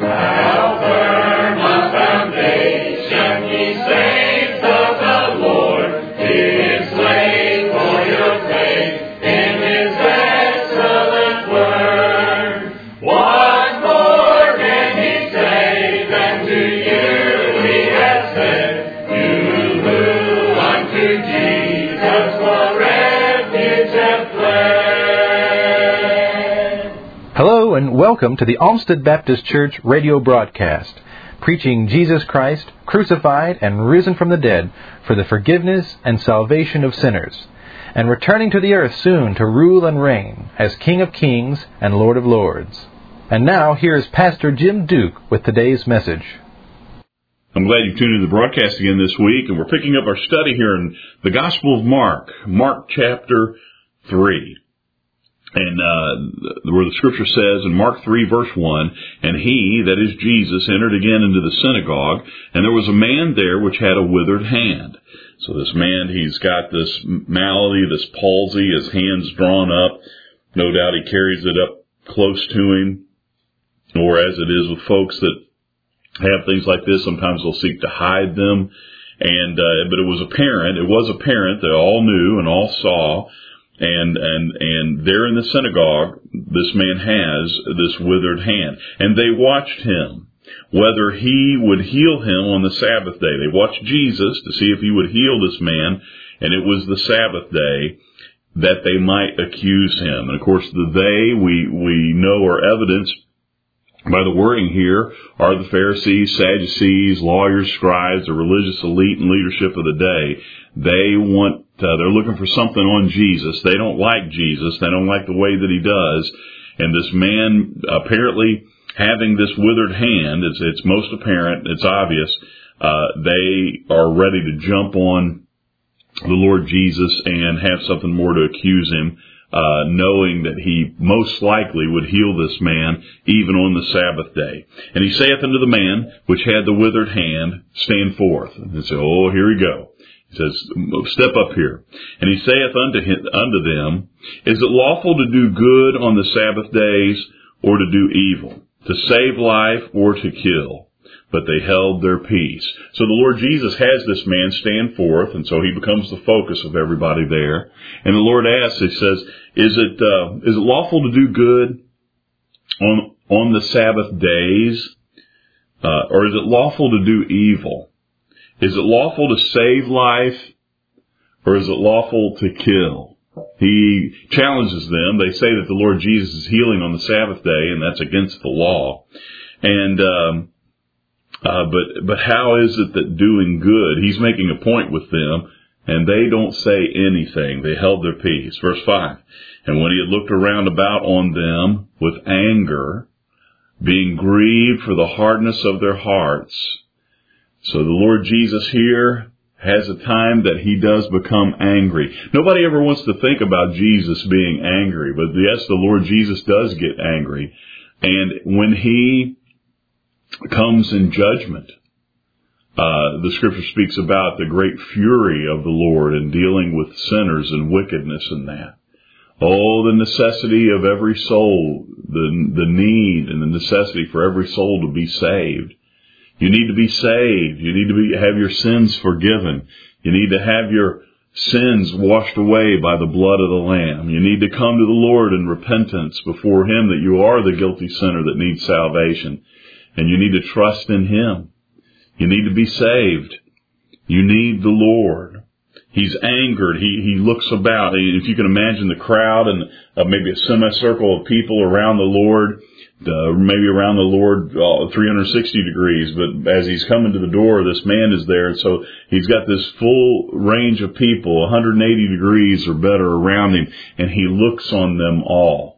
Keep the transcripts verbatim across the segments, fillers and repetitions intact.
How firm a foundation ye saints of the Lord is laid for your faith in His excellent word. What more can He say than to you He has said, you who unto Jesus for refuge have fled? Hello and welcome to the Olmsted Baptist Church radio broadcast, preaching Jesus Christ, crucified and risen from the dead for the forgiveness and salvation of sinners, and returning to the earth soon to rule and reign as King of Kings and Lord of Lords. And now, here's Pastor Jim Duke with today's message. I'm glad you tuned into the broadcast again this week, and we're picking up our study here in the Gospel of Mark, Mark chapter three. And uh where the scripture says in Mark three, verse one, and he, that is Jesus, entered again into the synagogue, and there was a man there which had a withered hand. So this man, he's got this malady, this palsy, his hand's drawn up. No doubt he carries it up close to him, or as it is with folks that have things like this, sometimes they'll seek to hide them. And uh, but it was apparent, it was apparent that all knew and all saw. And, and, and there in the synagogue, this man has this withered hand. And they watched him, whether he would heal him on the Sabbath day. They watched Jesus to see if he would heal this man. And it was the Sabbath day that they might accuse him. And of course, the they we, we know are evidenced by the wording here are the Pharisees, Sadducees, lawyers, scribes, the religious elite and leadership of the day. They want, uh, they're looking for something on Jesus. They don't like Jesus. They don't like the way that he does. And this man, apparently having this withered hand, it's, it's most apparent, it's obvious, uh, they are ready to jump on the Lord Jesus and have something more to accuse him, uh, knowing that he most likely would heal this man even on the Sabbath day. And he saith unto the man which had the withered hand, stand forth. And they say, oh, here we go. He says, step up here. And he saith unto him, unto them, is it lawful to do good on the Sabbath days or to do evil, to save life or to kill? But they held their peace. So the Lord Jesus has this man stand forth, and so he becomes the focus of everybody there. And the Lord asks, he says, is it, uh, is it lawful to do good on, on the Sabbath days, uh, or is it lawful to do evil? Is it lawful to save life, or is it lawful to kill? He challenges them. They say that the Lord Jesus is healing on the Sabbath day, and that's against the law. And, um, uh, but, but how is it that doing good, he's making a point with them, and they don't say anything. They held their peace. Verse five, and when he had looked around about on them with anger, being grieved for the hardness of their hearts. So the Lord Jesus here has a time that he does become angry. Nobody ever wants to think about Jesus being angry, but yes, the Lord Jesus does get angry. And when he comes in judgment, uh, the scripture speaks about the great fury of the Lord in dealing with sinners and wickedness and that. Oh, the necessity of every soul, the, the need and the necessity for every soul to be saved. You need to be saved. You need to be, have your sins forgiven. You need to have your sins washed away by the blood of the Lamb. You need to come to the Lord in repentance before him that you are the guilty sinner that needs salvation. And you need to trust in him. You need to be saved. You need the Lord. He's angered. He, he looks about. If you can imagine the crowd and uh, maybe a semicircle of people around the Lord, Uh, maybe around the Lord uh, three hundred sixty degrees, but as he's coming to the door, this man is there, and so he's got this full range of people, one hundred eighty degrees or better around him, and he looks on them all.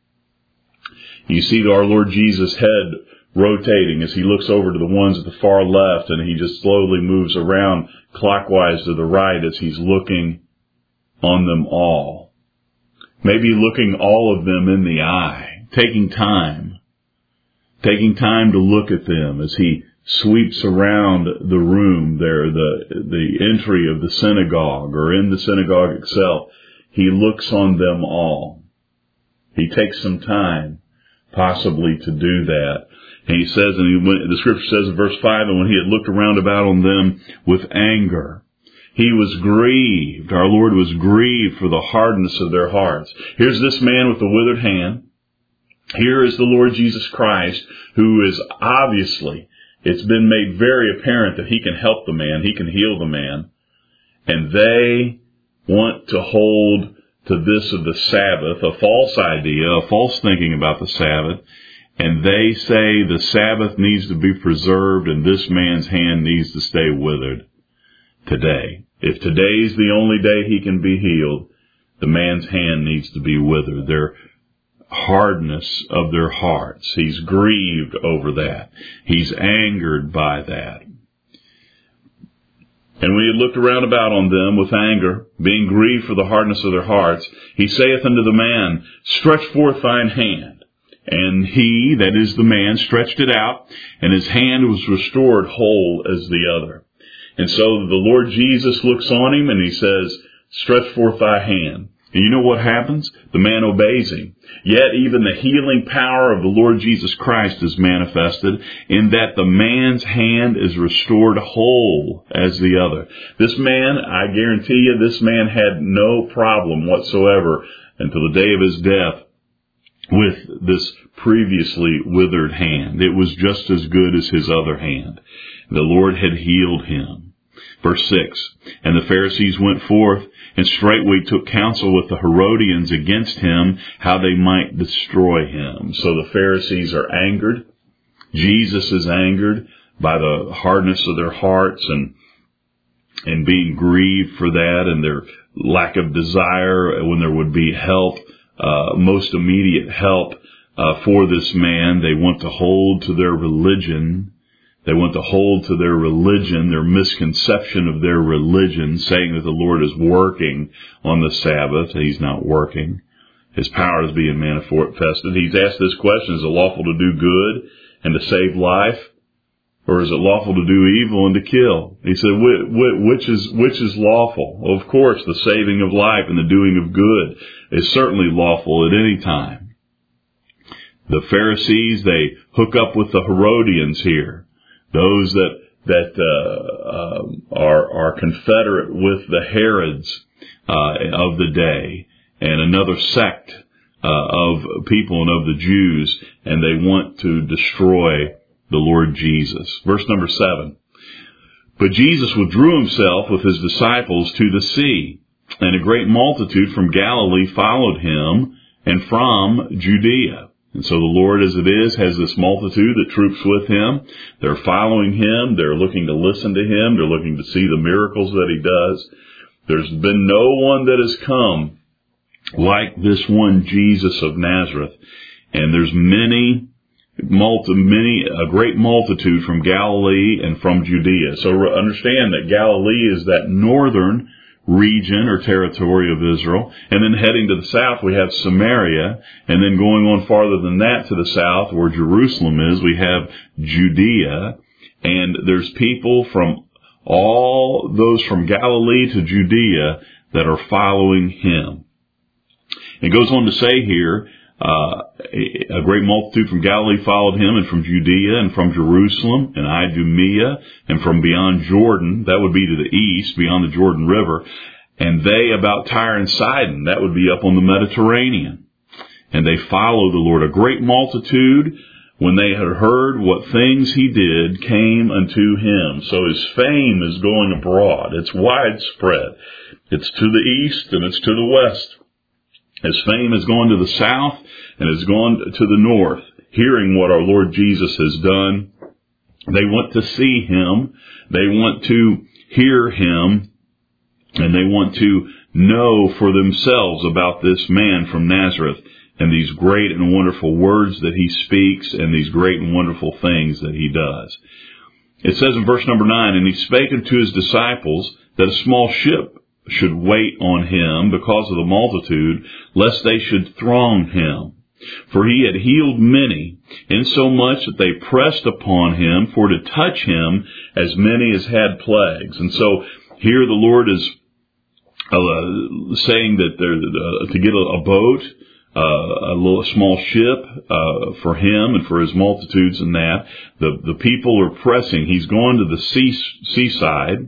You see our Lord Jesus' head rotating as he looks over to the ones at the far left, and he just slowly moves around clockwise to the right as he's looking on them all. Maybe looking all of them in the eye. Taking time, taking time to look at them as he sweeps around the room there, the, the entry of the synagogue or in the synagogue itself. He looks on them all. He takes some time possibly to do that. And he says, and he went, the scripture says in verse five, and when he had looked around about on them with anger, he was grieved. Our Lord was grieved for the hardness of their hearts. Here's this man with the withered hand. Here is the Lord Jesus Christ, who is obviously, it's been made very apparent that he can help the man, he can heal the man. And they want to hold to this of the Sabbath, a false idea, a false thinking about the Sabbath. And they say the Sabbath needs to be preserved and this man's hand needs to stay withered today. If today's the only day he can be healed, the man's hand needs to be withered. Their hardness of their hearts. He's grieved over that. He's angered by that. And when he looked around about on them with anger, being grieved for the hardness of their hearts, he saith unto the man, stretch forth thine hand. And he, that is the man, stretched it out, and his hand was restored whole as the other. And so the Lord Jesus looks on him and he says, stretch forth thy hand. And you know what happens? The man obeys him. Yet even the healing power of the Lord Jesus Christ is manifested in that the man's hand is restored whole as the other. This man, I guarantee you, this man had no problem whatsoever until the day of his death with this previously withered hand. It was just as good as his other hand. The Lord had healed him. Verse six, and the Pharisees went forth and straightway took counsel with the Herodians against him, how they might destroy him. So the Pharisees are angered. Jesus is angered by the hardness of their hearts and and being grieved for that and their lack of desire when there would be help, uh, most immediate help uh, for this man. They want to hold to their religion. They want to hold to their religion, their misconception of their religion, saying that the Lord is working on the Sabbath. He's not working. His power is being manifested. He's asked this question, is it lawful to do good and to save life? Or is it lawful to do evil and to kill? He said, which is, which is lawful? Well, of course, the saving of life and the doing of good is certainly lawful at any time. The Pharisees, they hook up with the Herodians here. Those that that uh, uh, are are confederate with the Herods uh, of the day, and another sect uh, of people and of the Jews, and they want to destroy the Lord Jesus. Verse number seven. But Jesus withdrew himself with his disciples to the sea, and a great multitude from Galilee followed him, and from Judea. And so the Lord, as it is, has this multitude that troops with him. They're following him. They're looking to listen to him. They're looking to see the miracles that he does. There's been no one that has come like this one Jesus of Nazareth. And there's many, multi, many, a great multitude from Galilee and from Judea. So understand that Galilee is that northern region or territory of Israel, and then heading to the south we have Samaria, and then going on farther than that to the south where Jerusalem is, we have Judea, and there's people from all those from Galilee to Judea that are following him. It goes on to say here, Uh, a, a great multitude from Galilee followed him, and from Judea, and from Jerusalem, and Idumea, and from beyond Jordan, that would be to the east, beyond the Jordan River, and they about Tyre and Sidon, that would be up on the Mediterranean. And they followed the Lord. A great multitude, when they had heard what things he did, came unto him. So his fame is going abroad. It's widespread. It's to the east, and it's to the west. His fame has gone to the south and has gone to the north, hearing what our Lord Jesus has done. They want to see him. They want to hear him. And they want to know for themselves about this man from Nazareth and these great and wonderful words that he speaks and these great and wonderful things that he does. It says in verse number nine, and he spake unto his disciples that a small ship should wait on him because of the multitude, lest they should throng him. For he had healed many, insomuch that they pressed upon him for to touch him as many as had plagues. And so here the Lord is uh, saying that there, uh, to get a, a boat uh, a little small ship uh, for him and for his multitudes and that. The, the people are pressing. He's going to the sea, seaside.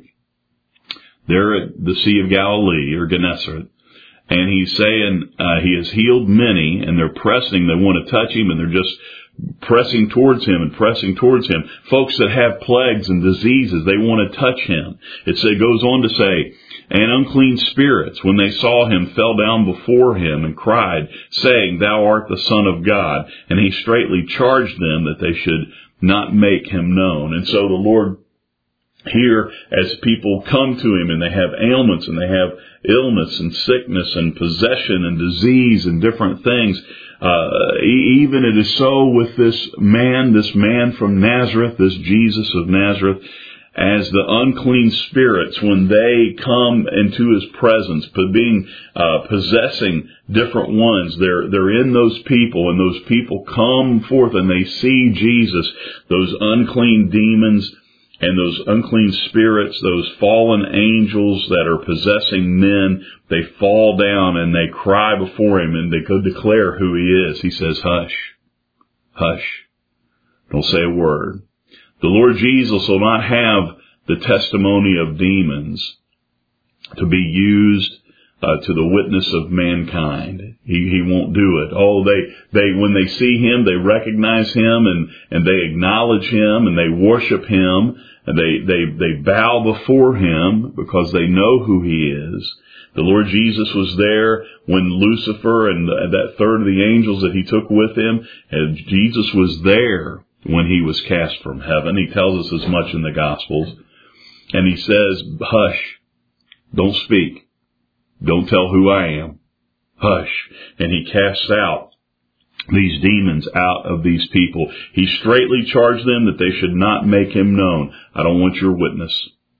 They're at the Sea of Galilee, or Gennesaret. And he's saying uh, he has healed many, and they're pressing. They want to touch him, and they're just pressing towards him and pressing towards him. Folks that have plagues and diseases, they want to touch him. It say, goes on to say, and unclean spirits, when they saw him, fell down before him and cried, saying, Thou art the Son of God. And he straightly charged them that they should not make him known. And so the Lord here, as people come to him and they have ailments and they have illness and sickness and possession and disease and different things, uh, even it is so with this man, this man from Nazareth, this Jesus of Nazareth, as the unclean spirits, when they come into his presence, being uh, possessing different ones, they're they're in those people, and those people come forth and they see Jesus, those unclean demons and those unclean spirits, those fallen angels that are possessing men, they fall down and they cry before him and they go declare who he is. He says, hush, hush, don't say a word. The Lord Jesus will not have the testimony of demons to be used uh, to the witness of mankind. He, he won't do it. Oh, they, they, when they see him, they recognize him and, and they acknowledge him and they worship him and they, they, they bow before him because they know who he is. The Lord Jesus was there when Lucifer and that third of the angels that he took with him, and Jesus was there when he was cast from heaven. He tells us as much in the Gospels. And he says, hush, don't speak. Don't tell who I am. Hush. And he casts out these demons out of these people. He straightly charged them that they should not make him known. I don't want your witness.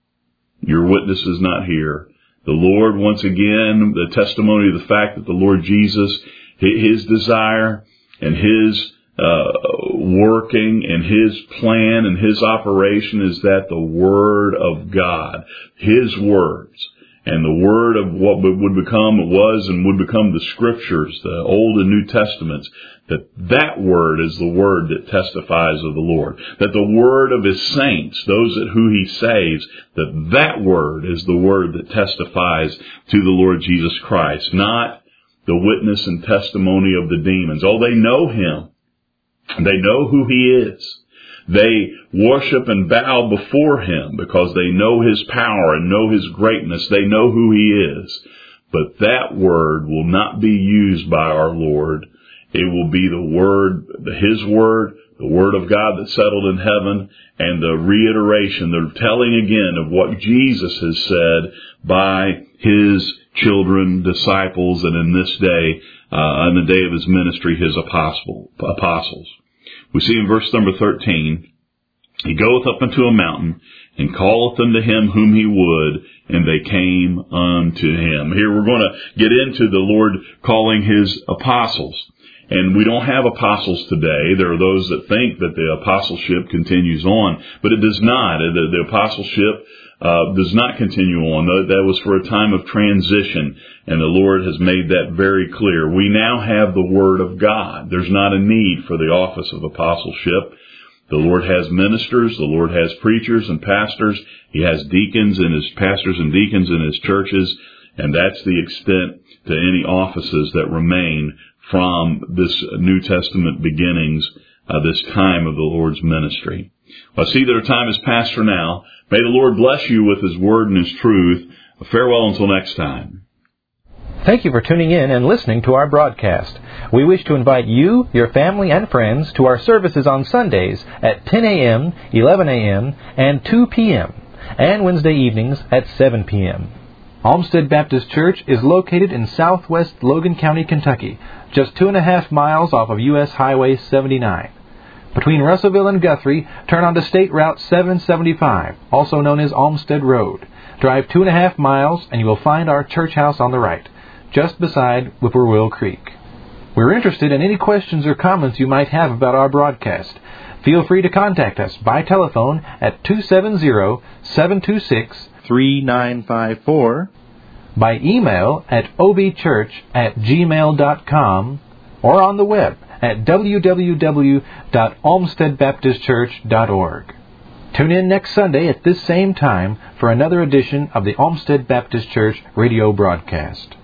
Your witness is not here. The Lord, once again, the testimony of the fact that the Lord Jesus, his desire and his uh working and his plan and his operation is that the Word of God, his words, and the Word of what would become, was and would become the Scriptures, the Old and New Testaments, that that Word is the Word that testifies of the Lord. That the Word of his saints, those that who he saves, that that Word is the Word that testifies to the Lord Jesus Christ, not the witness and testimony of the demons. Oh, they know him. They know who he is. They worship and bow before him because they know his power and know his greatness. They know who he is. But that word will not be used by our Lord. It will be the word, his word, the word of God that settled in heaven, and the reiteration, the telling again of what Jesus has said by his children, disciples, and in this day, uh, on the day of his ministry, his apostle, apostles. We see in verse number thirteen, he goeth up into a mountain, and calleth unto him whom he would, and they came unto him. Here we're going to get into the Lord calling his apostles. And we don't have apostles today. There are those that think that the apostleship continues on, but it does not. The, the apostleship uh, does not continue on. That was for a time of transition, and the Lord has made that very clear. We now have the Word of God. There's not a need for the office of apostleship. The Lord has ministers. The Lord has preachers and pastors. He has deacons and his pastors and deacons in his churches, and that's the extent to any offices that remain from this New Testament beginnings, uh, this time of the Lord's ministry. Well, I see that our time is past for now. May the Lord bless you with his word and his truth. Farewell until next time. Thank you for tuning in and listening to our broadcast. We wish to invite you, your family, and friends to our services on Sundays at ten a.m., eleven a.m., and two p.m., and Wednesday evenings at seven p.m. Olmsted Baptist Church is located in southwest Logan County, Kentucky, just two and a half miles off of U S Highway seventy-nine. Between Russellville and Guthrie, turn onto State Route seven seventy-five, also known as Olmsted Road. Drive two and a half miles and you will find our church house on the right, just beside Whippoorwill Creek. We're interested in any questions or comments you might have about our broadcast. Feel free to contact us by telephone at two seven zero, seven two six, three nine five four, by email at obchurch at gmail dot com, or on the web at w w w dot olmsted baptist church dot org. Tune in next Sunday at this same time for another edition of the Olmsted Baptist Church radio broadcast.